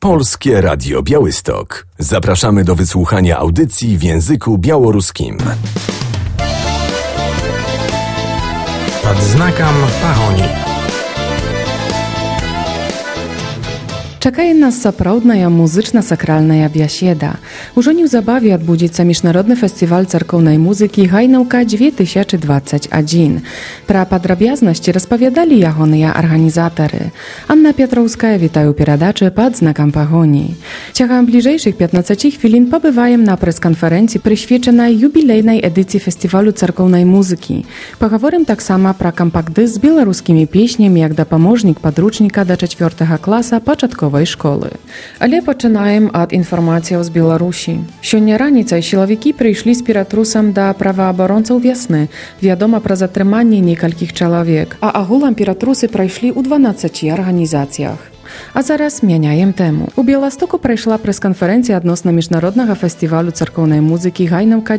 Polskie Radio Białystok. Zapraszamy do wysłuchania audycji w języku białoruskim. Pod знаком пагони. Чакае нас сапраўдная музычна-сакральная бяседа. Ужо неўзабаве адбудзецца міжнародны фестываль царкоўнай музыкі «Гайнаўка 2021». Пра падрабязнасці распавядалі ягоныя арганізатары. Анна Петраўская, вітаю перадачы «Пад знакам пагоні». Цягам бліжэйшых 15 хвілін пабываем на прэс-канферэнцыі, прысвечанай юбілейнай эдыцыі фестывалю царкоўнай музыкі. Пагаворым таксама пра кампакт-дыск з беларускімі песнямі як дапаможнік падручніка да 4 класа пачатковай школы. Але пачынаем ад інфармацыяў з Беларусі. Сёння раніцай сілавікі прыйшлі з ператрусам да праваабаронцаў вясны. Вядома пра затрыманне некалькіх чалавек, а агулам ператрусы прайшлі ў 12 арганізацыях. А зараз мяняем тэму. У Беластоку прайшла прэс-канферэнцыя адносна міжнароднага фестывалю царкоўнай музыкі «Гайнаўка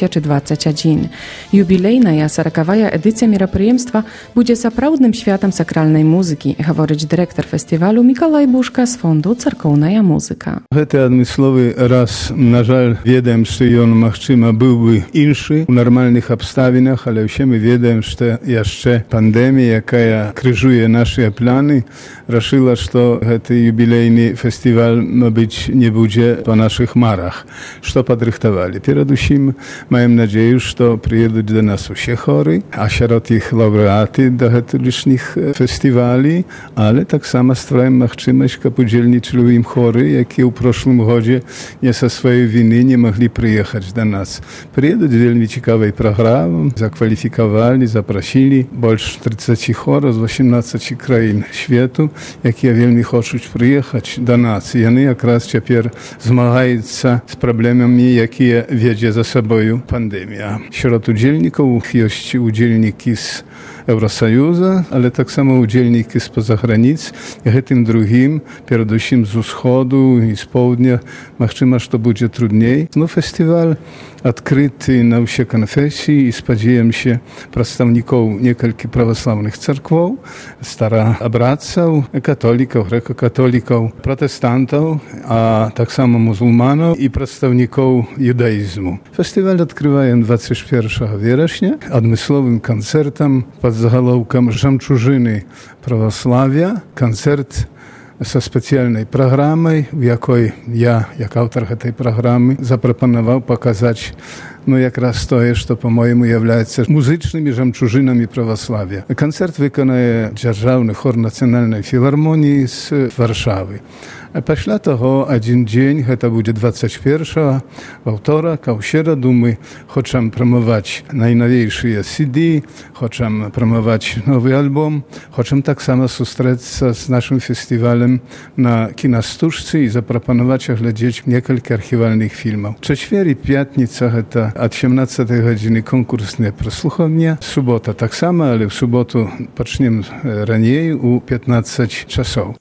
2021». Юбілейная 40-я эдыцыя мерапрыемства будзе сапраўдным святам сакральнай музыкі, гаворыць дырэктар фестывалю Мікалай Бушка з фонду «Царкоўная музыка». Гэты адмысловы раз, на жаль, ведаем, што ён, магчыма, быў бы іншы у нармальных абставінах, але ўсе мы ведаем, што яшчэ пандэмія, якая крыжуе нашы планы, рашыла, што гэты юбілейны фестываль, мабыць, не будзе па нашых марах. Што падрыхтавалі? Перадусім, маем надзею, што прыедуць да нас усе хоры, а сярод іх лаўрэаты да гэтулішніх фестывалей, але таксама ствараем магчымасць, каб удзельнічалі ў ім хоры, якія ў прошлым годзе не са сваёй віны не маглі прыехаць да нас. Прыедуць вельмі цікавай праграмай, закваліфікавалі, запрасілі больш 30 хораў з 18 краін свету, якія вельмі хочуць прыехаць да нас. Яны якраз цяпер змагаюцца з праблемамі, якія вядзе за сабою пандэмія. Сярод удзельнікаў ёсць удзельнікі з Еўросаюза, але таксама удзельнікі з-па-за граніц. Гэтым другім, перадусім з усходу і з поўдня, магчыма, што будзе трудней. Но фестываль адкрыты на ўсе канфесіі і спадзеемся прадстаўнікоў некалькі праваслаўных царквоў, стараабрадцаў, католікаў, грэка-католікаў, пратэстантаў, а таксама мусульманаў і прадстаўнікоў юдаізму. Фестываль адкрываем 21 верасня адмысловым канцэртам пад загалоўкам «Жамчужыны праваславia». Канцэрт са спецыяльнай праграмай, у якой я, як аўтар гэтай праграмы, запрапанаваў паказаць якраз тое, што, па-мойму, являецца музычнымі жамчужынамі праваславia. Канцэрт выканае дзяржаўны хор нацыянальнай філармоніі з Варшавы. А пасля таго адзін дзень, гэта будзе 21 аўторак, а ў сераду мы хочам прамаваць найнавейшыя CD, хочам прамаваць новы альбом, хочам таксама сустрэцца з нашым фестывалем на кінастужцы і запрапанаваць аглядзець некалькі архівальных фільмаў. Чацвер і пятніца гэта ад 17 гадзіны конкурсныя праслухаванні. Субота таксама, але ў суботу пачнем раней у 15 часоў.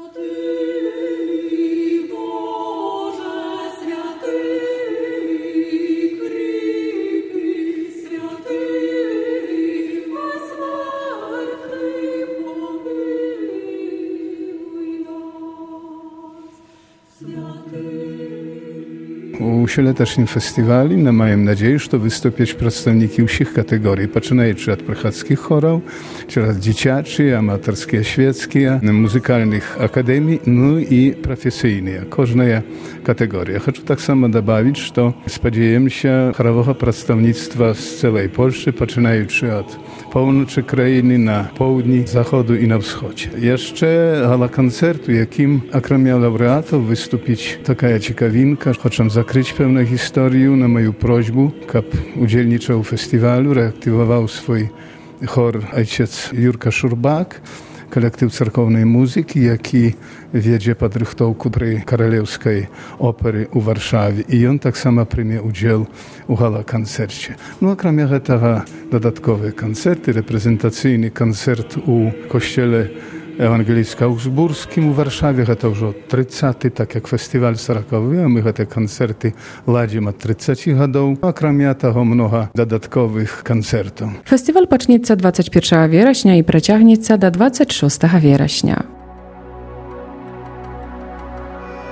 У сёлеташнім фестывалі маем надзею, што выступяць прадстаўнікі ўсіх катэгорый, пачынаючы ад прыхадскіх хораў, цераз дзіцячыя, аматарскія, свецкія, музыкальных акадэмій, і прафесійныя, кожная катэгорыя. Хачу таксама дабавіць, што спадзяемся харавога прадстаўніцтва з цэлай Польшчы, пачынаючы ад поўначы краіны на поўдні, заходу і на ўсходзе. Яшчэ гала-канцэрт, у якім, акрамя лаўрэатаў, выступіць такая цікавінка. Хочам закрыць пэўную гісторыю на маю просьбу, каб удзельнічаў у фестывалю, рэактываваў свой хор айчец Юрка Шурбак, калектыў царкоўнай музыкі, які ведзе падрыхтоўку пры каралеўскай оперы ў Варшаве. І ён таксама прыме ўдзел у гала-канцэрце. Акрамя гэтага дадатковыя канцэрты, рэпрэзентацыйны канцэрт у касцёле ewangelicko-augsburskim u Warszawie. To już 30, tak jak festiwal 40, a my te koncerty ладзім od 30 lat, a kromia tego mnoga dodatkowych koncertów. Festiwal пачнецца 21 верасня i przeciągnięcia do 26 верасня.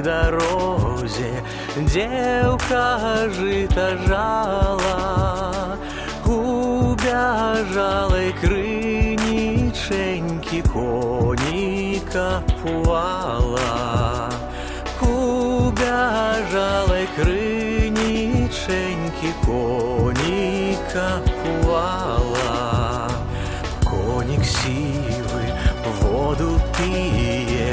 дорозі дівка жита жала, у бяжалej криніченьки коніка пувала, у бяжалej криніченьки коніка пувала. Коник сивый воду пije,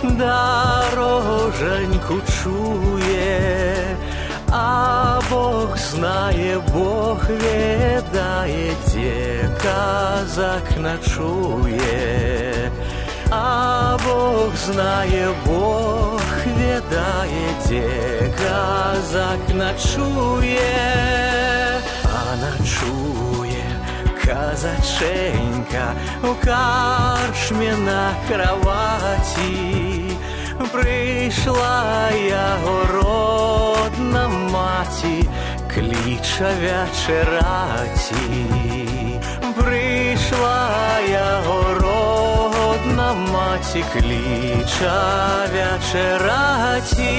дороженьку чує, а Бог знає, Бог ведає, де казак ночує. А Бог знає, Бог ведає, де казак ночує. А ночує казаченька у карчмі на кроваті. Прийшла яго родна маті, кліча вечераті. Прийшла яго родна маті, кліча вечераті.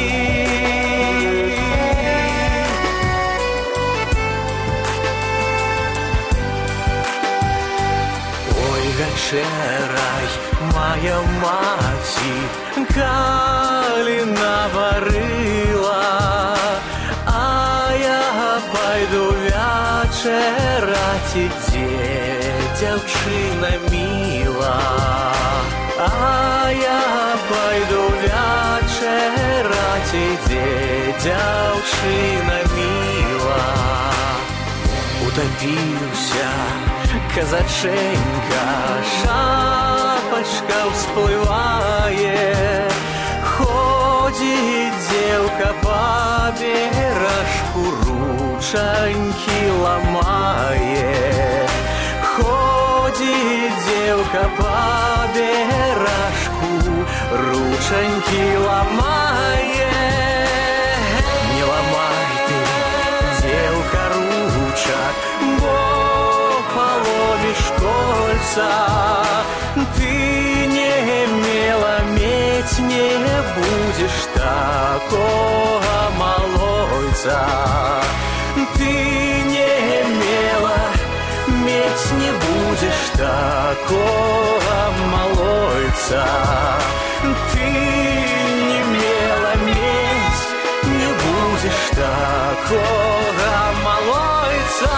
Вечерай, моя маті, калі наварила, а я пайду вечерати, де дзяўчына мила. А я пайду вечерати, де дзяўчына мила. Утопіўся казаченька, шапочка всплывае, ходит девка по бережку, ручоньки ломает. Ходит девка по бережку, ручоньки ломает. Не ломай ты, девка, ручок, поломишь кольца, ты не имела медь, не будешь такого малойца. Ты не имела медь, не будешь такого малойца. Ты не имела медь, не будешь такого малойца.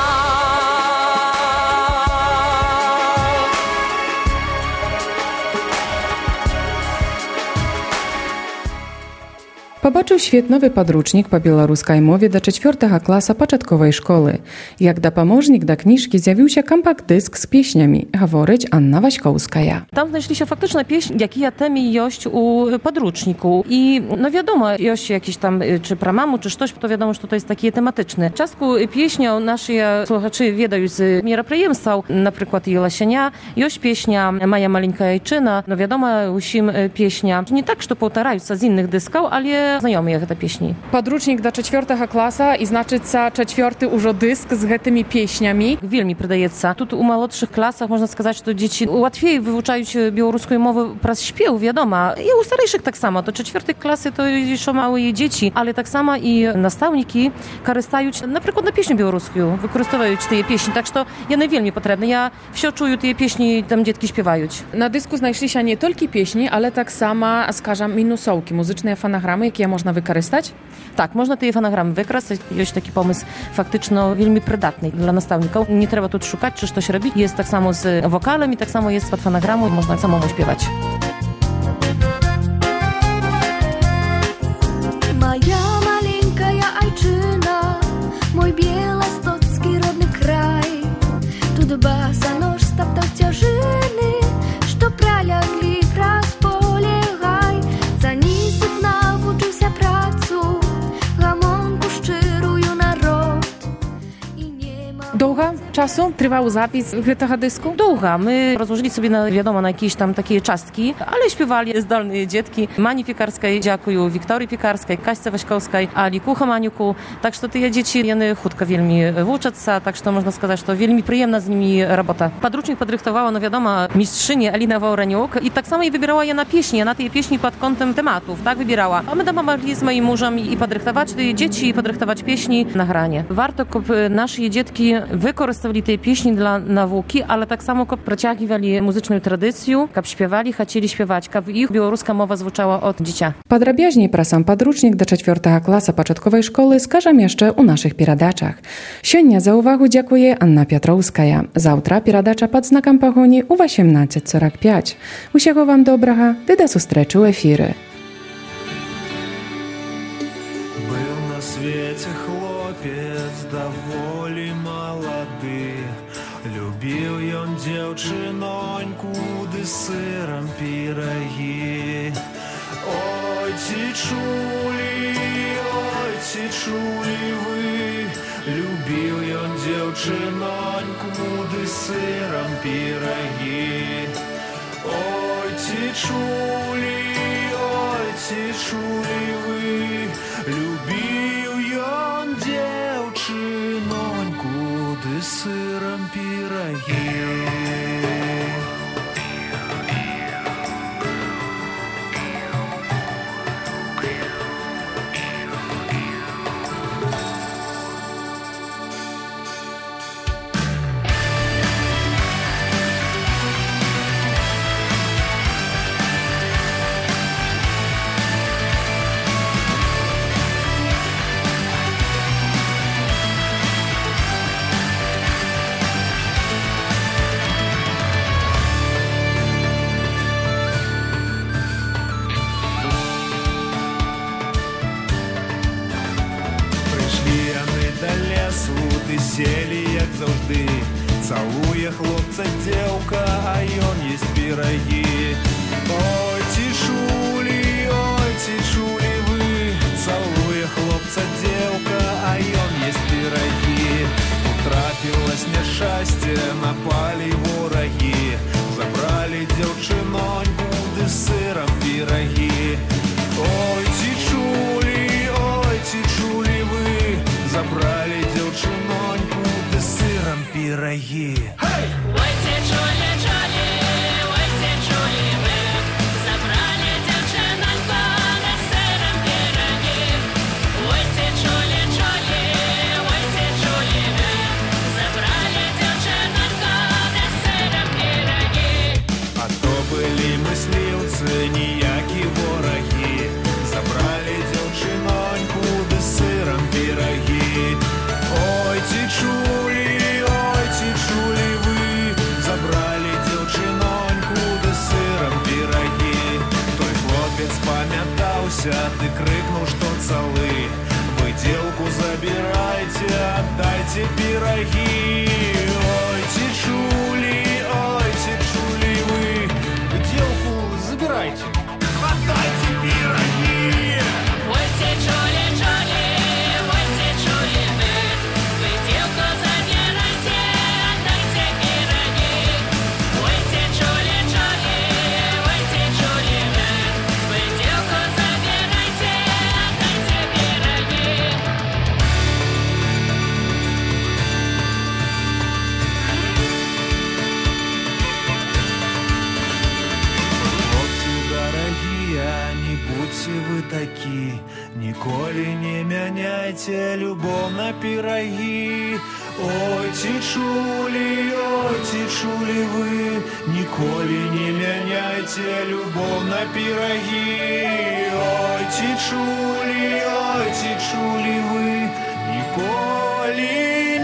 Побачыў светновы падручнік па беларускай мове да 4 класа пачатковай школы. Як дапаможнік да кніжкі з'явіўся кампакт-дыск з песнямі, гаворыць Анна Васькоўская. Там знайшліся фактычна песні, якія тэмі ёсць у падручніку. І, вядома, ёсць якісь там, чи пра маму, чи штось, то вядома, што то ёсць такія тэматычныя. Частку песняў нашыя слухачы ведаюць з мерапрыемстваў, напрыклад, Еласяня. Ёсць песня «Моя маленькая айчына». Вядома, усім песня. Не так, што паўтараюцца з іншых дыскаў, але знаёмыя гэта песні. Падручнік да 4 класа і, значыцца, 4 ўжо дыск з гэтымі песнямі. Вельмі прыдаецца. Тут у малодшых класах можна сказаць, што дзеці łatwiej вывучаюць беларускую мову праз спеў, вядома. І у старэйшых таксама. То 4 класы, то яшчэ малыя дзеці, але таксама і настаўнікі карыстаюць, напрыклад, на песню беларускую, выкарыстоўваюць тыя песні. Так што яны вельмі патрэбны. Я ўсё чую тыя песні, там дзеткі спяваюць. На дыску знайшліся не толькі песні, але таксама, скажам, мінусоўкі, музычныя фанаграмы, якія можна выкарыстаць? Так, можна тыя фанаграмы выкарыстаць. Ёсць такі помысł фактычна вельмі прыдатны для настаўнікаў. Не трэба тут шукаць, чи штось рабіць. Есть таксама з вокалами, таксама есть пад фанаграму, можна самому спяваць. Моя маленькая айчына, мой белостocki родный край. Тут босонож стоптал стяжины, что пролягли праз поле гай. За нисик навучыўся працу, гамонку шчырую народ. Доўга час czasu trwał zapis tego dysku? Długa. My rozłożyli sobie na jakieś tam takie czastki, ale śpiewali zdolne dzietki. Mani Piekarskiej, dziękuję Wiktorii Piekarskiej, Kaśce Waśkowskiej, Ali Kuchamaniuku. Tak, że te dzieci jeny chutko wielmi uczęться, tak, że można сказать, że wielmi przyjemna z nimi robota. Podrucznik podrychtowała, mistrzyni Elina Wałreniuk i tak samo i wybierała je na pieśni, na tej pieśni pod kątem tematów, tak, wybierała. A my mogli z moim mężem i podrychtować te dzieci, i podrychtować pieśni na granie. Warto, żeby nasze dzietki wykorzystywali te pieśni dla nauki, ale tak samo, żeby przeciągali muzyczną tradycję, żeby śpiewali, chcieli śpiewać, żeby ich białoruska mowa zwuczała od dzieciaka. Podrabiaźniej про сам podrucznik do 4 klasa początkowej szkoły skażem jeszcze u naszych piradaczach. Siódnia za uwagę dziękuję Anna Piotrowskaja. Zawtra piradacza pod znakiem pogoni u 18:45. Usiego wam dobrego, do zustreczy u efiry. Был на свете хлопец доволі молоды, любіў ён дзяўчыноньку ды сырам пірагі. Ой, ці чулі вы, любіў ён дзяўчыноньку ды сырам пірагі. Ой, ці чулі вы, любіў ён дзяўчыноньку ды сырам пірагі. Сели, як завжди, цалуе хлопца дзеўка, а ён есть пірагі. Ой, ці чулі вы, цалуе хлопца дзеўка, а ён есть пірагі. Трапілась няшчасце, напалі ворагі, забралі дзяўчыноньку ды сырам пірагі. Ой, ці чулі вы, забралі дзяўчыноньку ды сырам пірагі. Ой, ці чулі вы, забралі дзяўчыноньку ды сырам пірагі. Ой, ці чулі вы, забралі дзяўчыноньку ды сырам пірагі. А то былі мысліўцы, ніякі ворагі, забралі дзяўчыноньку ды сырам пірагі. Ой, ці чулі вы, забралі дзяўчыноньку ды сырам пірагі. Той хлопец памятаўся, ды крыкнуў, што цалы. Вы дзеўку забірайце, аддайце пірагі. Ой, ці чулі вы, дзеўку забірайце, аддайце пірагі. Ой, ці чулі вы, вы дзеўку забірайце, аддайце пірагі. Ой, ці чулі вы, вы дзеўку забірайце, аддайце пірагі. Хлопцы дарагія, не будьце вы такі, ніколі не мяняйце любоў на пірагі. Ой, ці чулі вы, ніколі не мяняйце любоў на пірагі. Ой, ці чулі вы, ніколі